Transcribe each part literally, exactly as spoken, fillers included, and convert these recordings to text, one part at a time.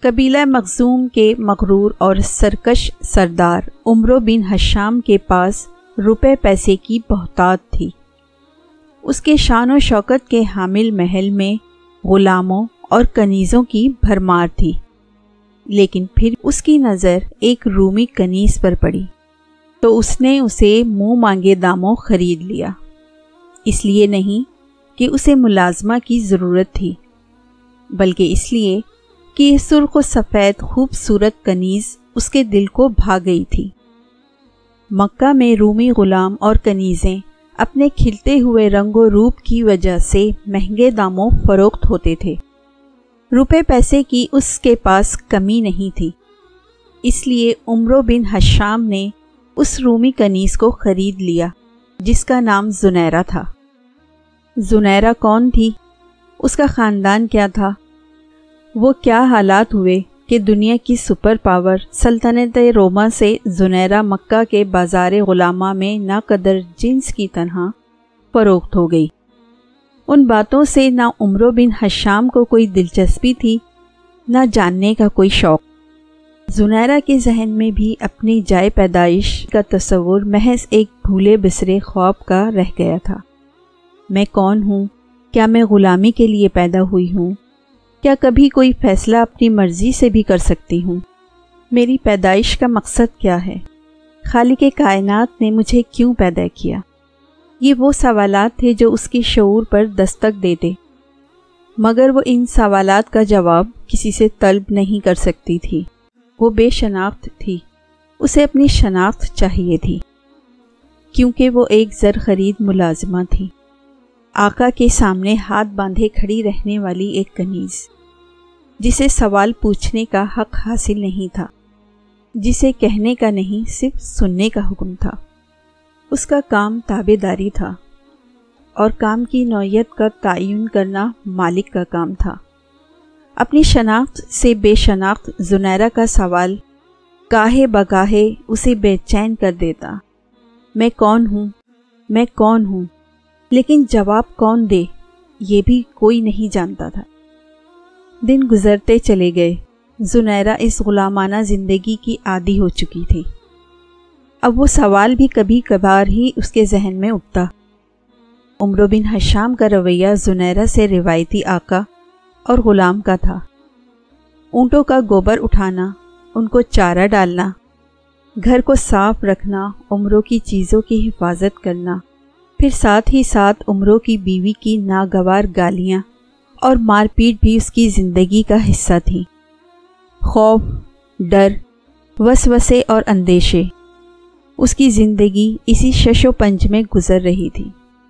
قبیلہ مخزوم کے مغرور اور سرکش سردار عمرو بن حشام کے پاس روپے پیسے کی بہتات تھی۔ اس کے شان و شوکت کے حامل محل میں غلاموں اور کنیزوں کی بھرمار تھی، لیکن پھر اس کی نظر ایک رومی کنیز پر پڑی تو اس نے اسے منہ مانگے داموں خرید لیا۔ اس لیے نہیں کہ اسے ملازمہ کی ضرورت تھی، بلکہ اس لیے کہ یہ سرخ و سفید خوبصورت کنیز اس کے دل کو بھا گئی تھی۔ مکہ میں رومی غلام اور کنیزیں اپنے کھلتے ہوئے رنگ و روپ کی وجہ سے مہنگے داموں فروخت ہوتے تھے۔ روپے پیسے کی اس کے پاس کمی نہیں تھی، اس لیے عمرو بن حشام نے اس رومی کنیز کو خرید لیا جس کا نام زنیرہ تھا۔ زنیرہ کون تھی؟ اس کا خاندان کیا تھا؟ وہ کیا حالات ہوئے کہ دنیا کی سپر پاور سلطنت روما سے زنیرہ مکہ کے بازار غلامہ میں ناقدر جنس کی طرح فروخت ہو گئی؟ ان باتوں سے نہ عمرو بن حشام کو کوئی دلچسپی تھی، نہ جاننے کا کوئی شوق۔ زنیرہ کے ذہن میں بھی اپنی جائے پیدائش کا تصور محض ایک بھولے بسرے خواب کا رہ گیا تھا۔ میں کون ہوں؟ کیا میں غلامی کے لیے پیدا ہوئی ہوں؟ کیا کبھی کوئی فیصلہ اپنی مرضی سے بھی کر سکتی ہوں؟ میری پیدائش کا مقصد کیا ہے؟ خالق کائنات نے مجھے کیوں پیدا کیا؟ یہ وہ سوالات تھے جو اس کی شعور پر دستک دیتے، مگر وہ ان سوالات کا جواب کسی سے طلب نہیں کر سکتی تھی۔ وہ بے شناخت تھی، اسے اپنی شناخت چاہیے تھی، کیونکہ وہ ایک زر خرید ملازمہ تھی، آقا کے سامنے ہاتھ باندھے کھڑی رہنے والی ایک کنیز، جسے سوال پوچھنے کا حق حاصل نہیں تھا، جسے کہنے کا نہیں صرف سننے کا حکم تھا۔ اس کا کام تابع داری تھا، اور کام کی نوعیت کا تعین کرنا مالک کا کام تھا۔ اپنی شناخت سے بے شناخت زنیرہ کا سوال گاہے بگاہے اسے بے چین کر دیتا۔ میں کون ہوں؟ میں کون ہوں؟ لیکن جواب کون دے یہ بھی کوئی نہیں جانتا تھا۔ دن گزرتے چلے گئے، زنیرہ اس غلامانہ زندگی کی عادی ہو چکی تھی۔ اب وہ سوال بھی کبھی کبھار ہی اس کے ذہن میں اٹھتا۔ عمرو بن حشام کا رویہ زنیرہ سے روایتی آقا اور غلام کا تھا۔ اونٹوں کا گوبر اٹھانا، ان کو چارہ ڈالنا، گھر کو صاف رکھنا، عمرو کی چیزوں کی حفاظت کرنا، پھر ساتھ ہی ساتھ عمرو کی بیوی کی ناگوار گالیاں اور مار پیٹ بھی اس کی زندگی کا حصہ تھی۔ خوف، ڈر، وسوسے اور اندیشے، اس کی زندگی اسی شش و پنج میں گزر رہی تھی۔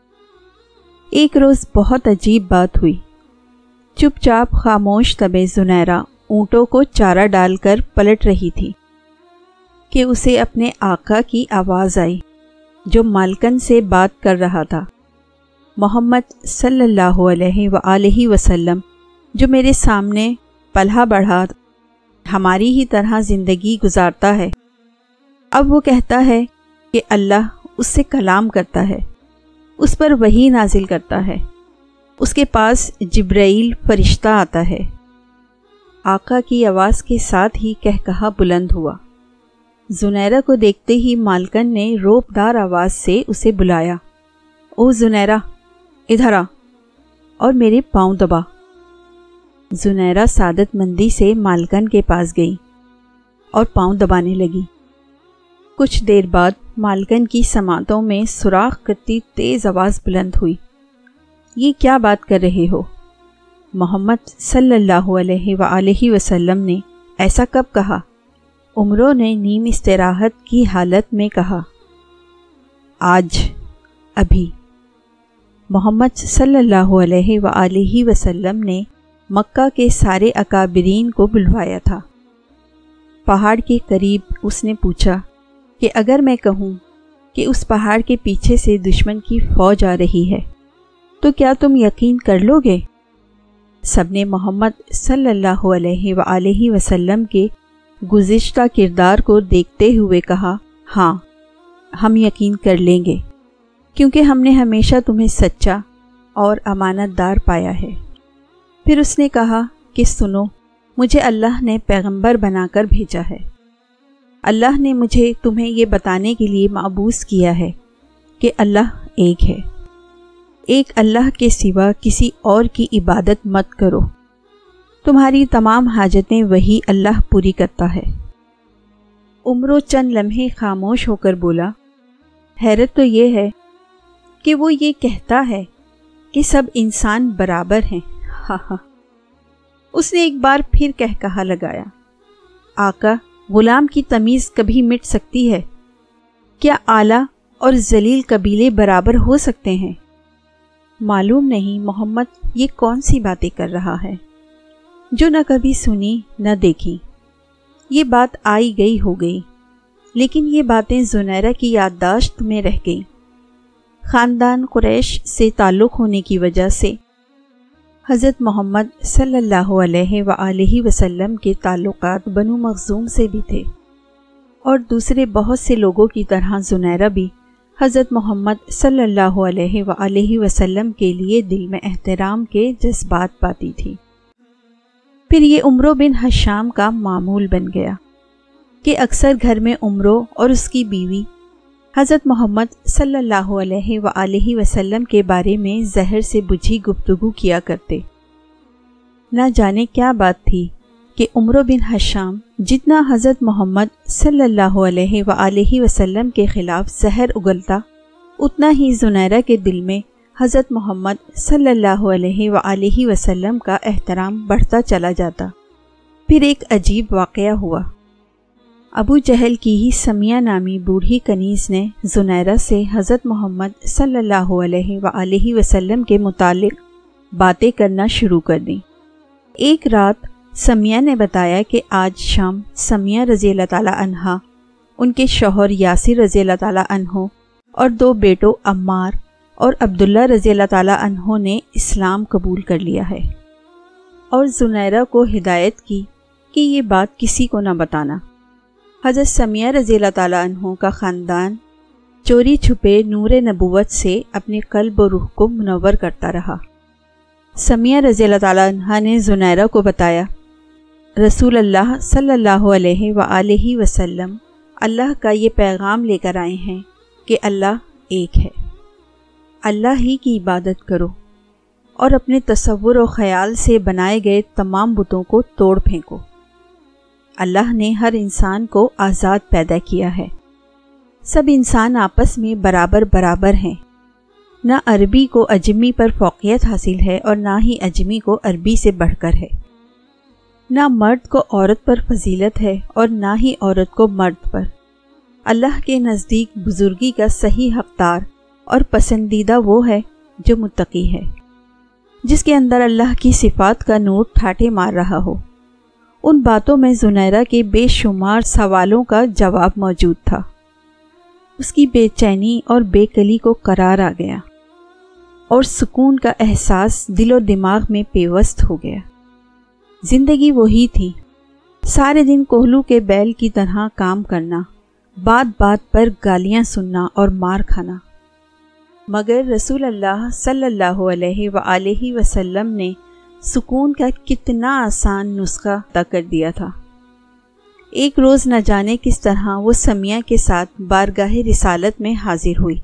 ایک روز بہت عجیب بات ہوئی۔ چپ چاپ خاموش طبع زنیرہ اونٹوں کو چارہ ڈال کر پلٹ رہی تھی کہ اسے اپنے آقا کی آواز آئی جو مالکن سے بات کر رہا تھا۔ محمد صلی اللہ علیہ وآلہ وسلم جو میرے سامنے پلہ بڑھا ہماری ہی طرح زندگی گزارتا ہے، اب وہ کہتا ہے کہ اللہ اس سے کلام کرتا ہے، اس پر وحی نازل کرتا ہے، اس کے پاس جبرائیل فرشتہ آتا ہے۔ آقا کی آواز کے ساتھ ہی کہکہا بلند ہوا۔ زنیرہ کو دیکھتے ہی مالکن نے روب دار آواز سے اسے بلایا، او زنیرہ ادھر آ اور میرے پاؤں دبا۔ زنیرہ سعادت مندی سے مالکن کے پاس گئی اور پاؤں دبانے لگی۔ کچھ دیر بعد مالکن کی سماعتوں میں سوراخ کرتی تیز آواز بلند ہوئی، یہ کیا بات کر رہے ہو؟ محمد صلی اللہ علیہ وآلہ وسلم نے ایسا کب کہا؟ عمرو نے نیم استراحت کی حالت میں کہا، آج، ابھی۔ محمد صلی اللہ علیہ وآلہ وسلم نے مکہ کے سارے اکابرین کو بلوایا تھا۔ پہاڑ کے قریب اس نے پوچھا کہ اگر میں کہوں کہ اس پہاڑ کے پیچھے سے دشمن کی فوج آ رہی ہے تو کیا تم یقین کر لو گے؟ سب نے محمد صلی اللہ علیہ وآلہ وسلم کے گزشتہ کردار کو دیکھتے ہوئے کہا، ہاں ہم یقین کر لیں گے، کیونکہ ہم نے ہمیشہ تمہیں سچا اور امانت دار پایا ہے۔ پھر اس نے کہا کہ سنو، مجھے اللہ نے پیغمبر بنا کر بھیجا ہے۔ اللہ نے مجھے تمہیں یہ بتانے کے لیے مبعوث کیا ہے کہ اللہ ایک ہے، ایک اللہ کے سوا کسی اور کی عبادت مت کرو، تمہاری تمام حاجتیں وہی اللہ پوری کرتا ہے۔ عمرو چند لمحے خاموش ہو کر بولا، حیرت تو یہ ہے کہ وہ یہ کہتا ہے کہ سب انسان برابر ہیں۔ ہاں ہاں۔ اس نے ایک بار پھر کہہ کہا لگایا، آقا، غلام کی تمیز کبھی مٹ سکتی ہے؟ کیا اعلیٰ اور ذلیل قبیلے برابر ہو سکتے ہیں؟ معلوم نہیں محمد یہ کون سی باتیں کر رہا ہے جو نہ کبھی سنی نہ دیکھی۔ یہ بات آئی گئی ہو گئی، لیکن یہ باتیں زنیرہ کی یادداشت میں رہ گئی۔ خاندان قریش سے تعلق ہونے کی وجہ سے حضرت محمد صلی اللہ علیہ وآلہ وسلم کے تعلقات بنو مخزوم سے بھی تھے، اور دوسرے بہت سے لوگوں کی طرح زنیرہ بھی حضرت محمد صلی اللہ علیہ وآلہ وسلم کے لیے دل میں احترام کے جذبات پاتی تھی۔ پھر یہ عمرو بن حشام کا معمول بن گیا کہ اکثر گھر میں عمرو اور اس کی بیوی حضرت محمد صلی اللہ علیہ وآلہ وسلم کے بارے میں زہر سے بجھی گفتگو کیا کرتے۔ نہ جانے کیا بات تھی کہ عمرو بن حشام جتنا حضرت محمد صلی اللہ علیہ وآلہ وسلم کے خلاف زہر اگلتا، اتنا ہی زنیرہ کے دل میں حضرت محمد صلی اللہ علیہ وآلہ وسلم کا احترام بڑھتا چلا جاتا۔ پھر ایک عجیب واقعہ ہوا۔ ابو جہل کی ہی سمیہ نامی بوڑھی کنیز نے زنیرہ سے حضرت محمد صلی اللہ علیہ وآلہ وسلم کے متعلق باتیں کرنا شروع کر دیں۔ ایک رات سمیہ نے بتایا کہ آج شام سمیہ رضی اللہ تعالیٰ عنہا، ان کے شوہر یاسر رضی اللہ تعالیٰ عنہ اور دو بیٹوں عمار اور عبداللہ رضی اللہ تعالیٰ عنہ نے اسلام قبول کر لیا ہے، اور زنیرہ کو ہدایت کی کہ یہ بات کسی کو نہ بتانا۔ حضرت سمیہ رضی اللہ تعالیٰ عنہ کا خاندان چوری چھپے نور نبوت سے اپنے قلب و روح کو منور کرتا رہا۔ سمیہ رضی اللہ تعالیٰ عنہ نے زنیرہ کو بتایا، رسول اللہ صلی اللہ علیہ وآلہ وسلم اللہ کا یہ پیغام لے کر آئے ہیں کہ اللہ ایک ہے، اللہ ہی کی عبادت کرو اور اپنے تصور و خیال سے بنائے گئے تمام بتوں کو توڑ پھینکو۔ اللہ نے ہر انسان کو آزاد پیدا کیا ہے، سب انسان آپس میں برابر برابر ہیں، نہ عربی کو اجمی پر فوقیت حاصل ہے اور نہ ہی اجمی کو عربی سے بڑھ کر ہے، نہ مرد کو عورت پر فضیلت ہے اور نہ ہی عورت کو مرد پر۔ اللہ کے نزدیک بزرگی کا صحیح حقدار اور پسندیدہ وہ ہے جو متقی ہے، جس کے اندر اللہ کی صفات کا نور ٹھاٹھے مار رہا ہو۔ ان باتوں میں زنیرہ کے بے شمار سوالوں کا جواب موجود تھا۔ اس کی بے چینی اور بے کلی کو قرار آ گیا اور سکون کا احساس دل و دماغ میں پیوست ہو گیا۔ زندگی وہی تھی، سارے دن کوہلو کے بیل کی طرح کام کرنا، بات بات پر گالیاں سننا اور مار کھانا۔ مگر رسول اللہ صلی اللہ علیہ وآلہ وسلم نے سکون کا کتنا آسان نسخہ عطا کر دیا تھا۔ ایک روز نہ جانے کس طرح وہ سمیہ کے ساتھ بارگاہ رسالت میں حاضر ہوئی۔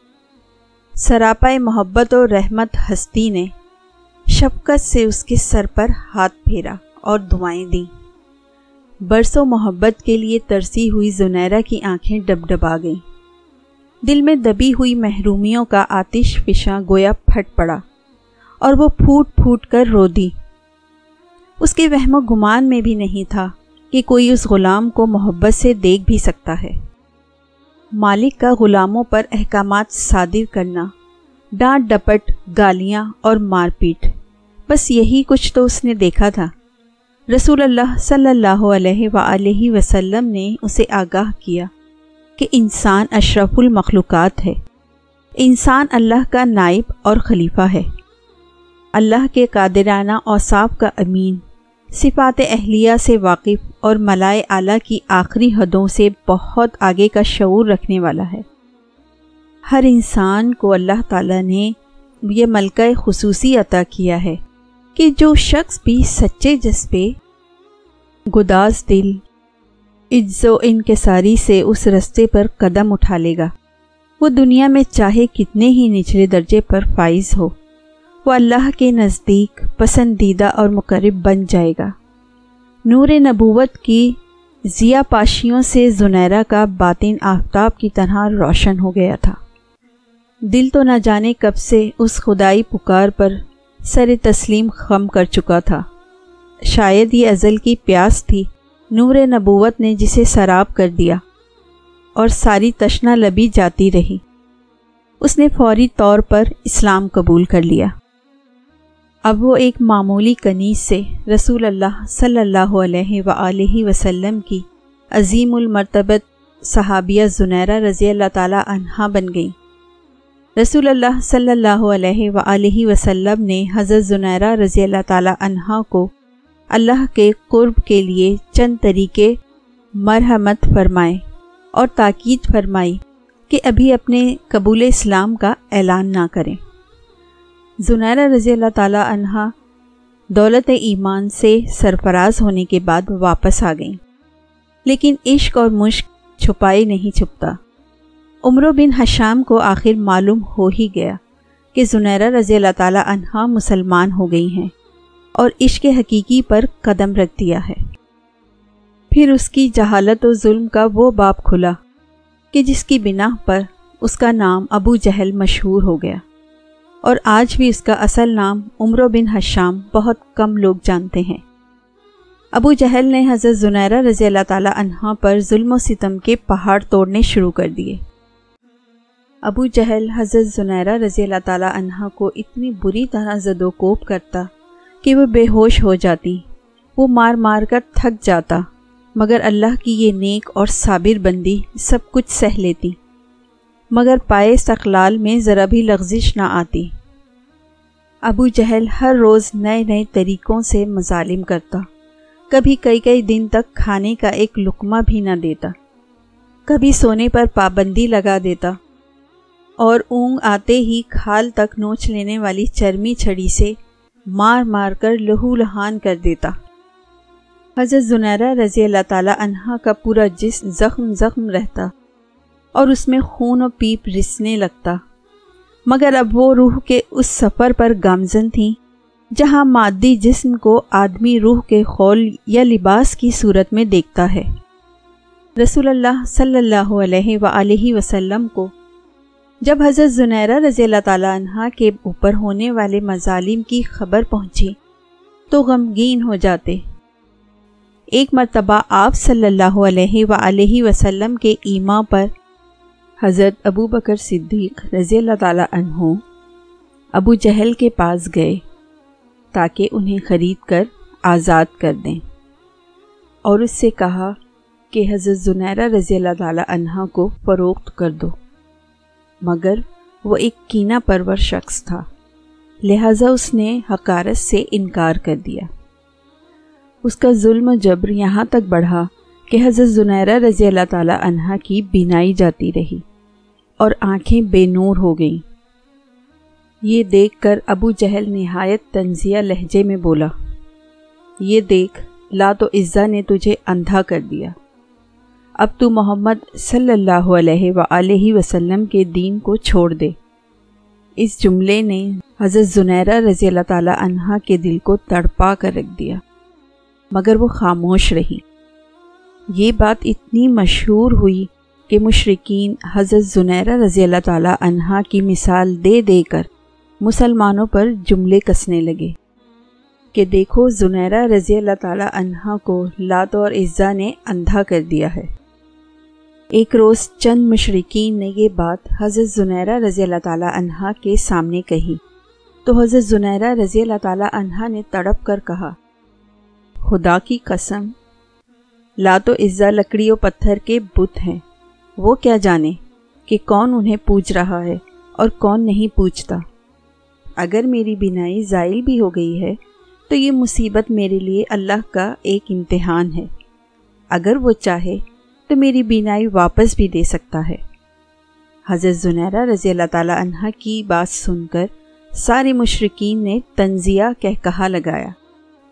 سراپائے محبت و رحمت ہستی نے شفقت سے اس کے سر پر ہاتھ پھیرا اور دعائیں دیں۔ برسوں محبت کے لیے ترسی ہوئی زنیرہ کی آنکھیں ڈبڈبا گئیں۔ دل میں دبی ہوئی محرومیوں کا آتش فشاں گویا پھٹ پڑا اور وہ پھوٹ پھوٹ کر رو دی۔ اس کے وہم و گمان میں بھی نہیں تھا کہ کوئی اس غلام کو محبت سے دیکھ بھی سکتا ہے۔ مالک کا غلاموں پر احکامات صادر کرنا، ڈانٹ ڈپٹ، گالیاں اور مار پیٹ، بس یہی کچھ تو اس نے دیکھا تھا۔ رسول اللہ صلی اللہ علیہ وآلہ وسلم نے اسے آگاہ کیا کہ انسان اشرف المخلوقات ہے، انسان اللہ کا نائب اور خلیفہ ہے، اللہ کے قادرانہ اوصاف کا امین، صفات اہلیہ سے واقف اور ملائے اعلیٰ کی آخری حدوں سے بہت آگے کا شعور رکھنے والا ہے۔ ہر انسان کو اللہ تعالیٰ نے یہ ملکہ خصوصی عطا کیا ہے کہ جو شخص بھی سچے جذبے گداز دل عجز و انکساری سے اس رستے پر قدم اٹھا لے گا، وہ دنیا میں چاہے کتنے ہی نچلے درجے پر فائز ہو، وہ اللہ کے نزدیک پسندیدہ اور مقرب بن جائے گا۔ نور نبوت کی ضیاء پاشیوں سے زنیرہ کا باطن آفتاب کی طرح روشن ہو گیا تھا۔ دل تو نہ جانے کب سے اس خدائی پکار پر سر تسلیم خم کر چکا تھا۔ شاید یہ ازل کی پیاس تھی، نور نبوت نے جسے سراب کر دیا اور ساری تشنہ لبی جاتی رہی۔ اس نے فوری طور پر اسلام قبول کر لیا۔ اب وہ ایک معمولی کنیز سے رسول اللہ صلی اللہ علیہ وآلہ وسلم کی عظیم المرتبت صحابیہ زنیرہ رضی اللہ تعالی عنہا بن گئی۔ رسول اللہ صلی اللہ علیہ وآلہ وسلم نے حضرت زنیرہ رضی اللہ تعالی عنہا کو اللہ کے قرب کے لیے چند طریقے مرحمت فرمائے اور تاکید فرمائی کہ ابھی اپنے قبول اسلام کا اعلان نہ کریں۔ زنیرہ رضی اللہ تعالی عنہا دولت ایمان سے سرفراز ہونے کے بعد واپس آ گئیں، لیکن عشق اور مشق چھپائے نہیں چھپتا۔ عمرو بن حشام کو آخر معلوم ہو ہی گیا کہ زنیرہ رضی اللہ تعالی عنہا مسلمان ہو گئی ہیں اور عشق حقیقی پر قدم رکھ دیا ہے۔ پھر اس کی جہالت و ظلم کا وہ باب کھلا کہ جس کی بنا پر اس کا نام ابو جہل مشہور ہو گیا، اور آج بھی اس کا اصل نام عمرو بن حشام بہت کم لوگ جانتے ہیں۔ ابو جہل نے حضرت زنیرہ رضی اللہ تعالی عنہا پر ظلم و ستم کے پہاڑ توڑنے شروع کر دیے۔ ابو جہل حضرت زنیرہ رضی اللہ تعالی عنہا کو اتنی بری طرح زد و کوب کرتا کہ وہ بے ہوش ہو جاتی، وہ مار مار کر تھک جاتا، مگر اللہ کی یہ نیک اور صابر بندی سب کچھ سہ لیتی، مگر پائے استقلال میں ذرا بھی لغزش نہ آتی۔ ابو جہل ہر روز نئے نئے طریقوں سے مظالم کرتا، کبھی کئی کئی دن تک کھانے کا ایک لقمہ بھی نہ دیتا، کبھی سونے پر پابندی لگا دیتا اور اونگ آتے ہی کھال تک نوچ لینے والی چرمی چھڑی سے مار مار کر لہو لہان کر دیتا۔ حضرت زنیرہ رضی اللہ تعالی عنہا کا پورا جسم زخم زخم رہتا اور اس میں خون و پیپ رسنے لگتا، مگر اب وہ روح کے اس سفر پر گامزن تھیں جہاں مادی جسم کو آدمی روح کے خول یا لباس کی صورت میں دیکھتا ہے۔ رسول اللہ صلی اللہ علیہ وآلہ وسلم کو جب حضرت زنیرہ رضی اللہ تعالی عنہا کے اوپر ہونے والے مظالم کی خبر پہنچی تو غمگین ہو جاتے۔ ایک مرتبہ آپ صلی اللہ علیہ وآلہ وسلم کے ایما پر حضرت ابو بکر صدیق رضی اللہ تعالی عنہ ابو جہل کے پاس گئے تاکہ انہیں خرید کر آزاد کر دیں، اور اس سے کہا کہ حضرت زنیرہ رضی اللہ تعالی عنہا کو فروخت کر دو، مگر وہ ایک کینہ پرور شخص تھا، لہذا اس نے حقارت سے انکار کر دیا۔ اس کا ظلم و جبر یہاں تک بڑھا کہ حضرت زنیرہ رضی اللہ تعالی عنہا کی بینائی جاتی رہی اور آنکھیں بے نور ہو گئیں۔ یہ دیکھ کر ابو جہل نہایت طنزیہ لہجے میں بولا، یہ دیکھ، لات و عزا نے تجھے اندھا کر دیا، اب تو محمد صلی اللہ علیہ وآلہ وسلم کے دین کو چھوڑ دے۔ اس جملے نے حضرت زنیرہ رضی اللہ تعالی عنہا کے دل کو تڑپا کر رکھ دیا، مگر وہ خاموش رہی۔ یہ بات اتنی مشہور ہوئی کہ مشرکین حضرت زنیرہ رضی اللہ تعالی عنہا کی مثال دے دے کر مسلمانوں پر جملے کسنے لگے کہ دیکھو، زنیرہ رضی اللہ تعالی عنہا کو لات اور عزا نے اندھا کر دیا ہے۔ ایک روز چند مشرکین نے یہ بات حضرت زنیرہ رضی اللہ تعالی عنہا کے سامنے کہی تو حضرت زنیرہ رضی اللہ تعالی عنہا نے تڑپ کر کہا، خدا کی قسم، لات و عزا لکڑی و پتھر کے بت ہیں، وہ کیا جانے کہ کون انہیں پوج رہا ہے اور کون نہیں پوجتا۔ اگر میری بینائی زائل بھی ہو گئی ہے تو یہ مصیبت میرے لیے اللہ کا ایک امتحان ہے، اگر وہ چاہے تو میری بینائی واپس بھی دے سکتا ہے۔ حضرت زنیرہ رضی اللہ تعالی عنہا کی بات سن کر سارے مشرکین نے تنزیہ کہہ کہا لگایا،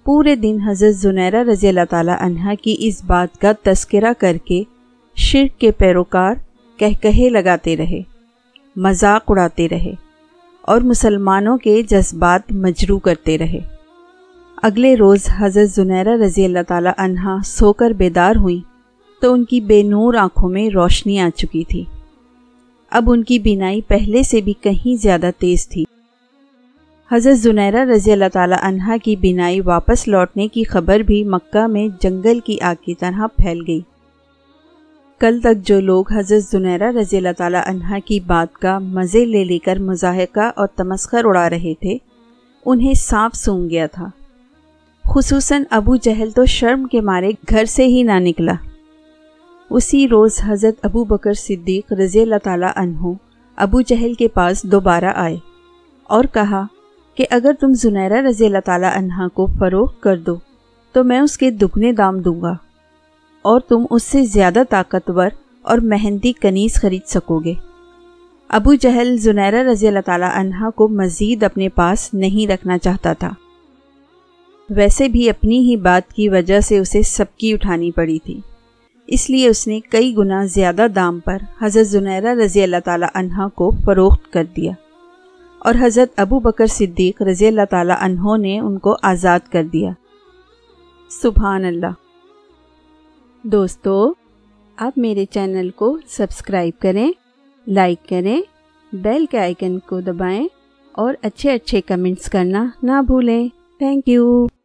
پورے دن حضرت زنیرہ رضی اللہ تعالیٰ عنہا کی اس بات کا تذکرہ کر کے شرک کے پیروکار کہکہے لگاتے رہے، مذاق اڑاتے رہے اور مسلمانوں کے جذبات مجروح کرتے رہے۔ اگلے روز حضرت زنیرہ رضی اللہ تعالیٰ عنہا سو کر بیدار ہوئیں تو ان کی بے نور آنکھوں میں روشنی آ چکی تھی۔ اب ان کی بینائی پہلے سے بھی کہیں زیادہ تیز تھی۔ حضرت زنیرہ رضی اللہ تعالیٰ عنہا کی بینائی واپس لوٹنے کی خبر بھی مکہ میں جنگل کی آگ کی طرح پھیل گئی۔ کل تک جو لوگ حضرت زنیرہ رضی اللہ تعالیٰ عنہا کی بات کا مزے لے لے کر مضاحکہ اور تمسخر اڑا رہے تھے، انہیں سانپ سونگھ گیا تھا۔ خصوصاً ابو جہل تو شرم کے مارے گھر سے ہی نہ نکلا۔ اسی روز حضرت ابو بکر صدیق رضی اللہ تعالیٰ عنہ ابو جہل کے پاس دوبارہ آئے اور کہا کہ اگر تم زنیرہ رضی اللہ تعالیٰ عنہ کو فروخت کر دو تو میں اس کے دگنے دام دوں گا اور تم اس سے زیادہ طاقتور اور مہندی کنیز خرید سکو گے۔ ابو جہل زنیرہ رضی اللہ تعالیٰ عنہ کو مزید اپنے پاس نہیں رکھنا چاہتا تھا، ویسے بھی اپنی ہی بات کی وجہ سے اسے سبکی اٹھانی پڑی تھی، اس لیے اس نے کئی گنا زیادہ دام پر حضرت زنیرہ رضی اللہ تعالیٰ عنہ کو فروخت کر دیا اور حضرت ابو بکر صدیق رضی اللہ تعالیٰ عنہ نے ان کو آزاد کر دیا۔ سبحان اللہ۔ دوستو، آپ میرے چینل کو سبسکرائب کریں، لائک کریں، بیل کے آئیکن کو دبائیں اور اچھے اچھے کمنٹس کرنا نہ بھولیں۔ Thank you.